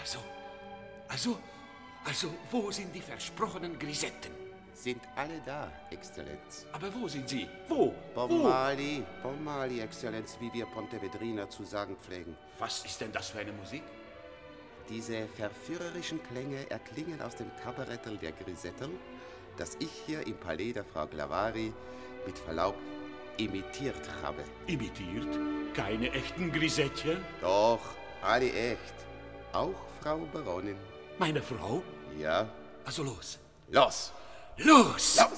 Also, wo sind die versprochenen Grisetten? Sind alle da, Exzellenz. Aber wo sind sie? Wo? Bon Mali, Exzellenz, wie wir Pontevedriner zu sagen pflegen. Was ist denn das für eine Musik? Diese verführerischen Klänge erklingen aus dem Kabarettel der Grisetten, das ich hier im Palais der Frau Glavari mit Verlaub imitiert habe. Imitiert? Keine echten Grisettchen? Doch, alle echt. Auch Frau Baronin. Meine Frau? Ja. Also los. Los! Los! Los!